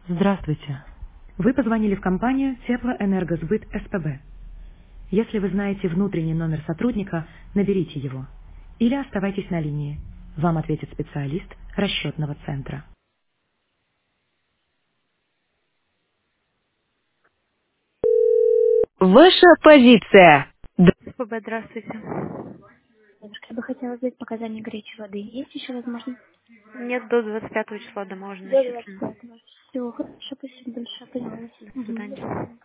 Здравствуйте. Вы позвонили в компанию Теплоэнергосбыт СПБ. Если вы знаете внутренний номер сотрудника, наберите его. Или оставайтесь на линии. Вам ответит специалист расчетного центра. Ваша позиция. СПБ, здравствуйте. Девушка, я бы хотела знать показания горячей воды. Есть еще возможность? Нет, до 25 числа дома уже До начислено. 25-го. Все, хорошо, спасибо большое, поняла. До свидания.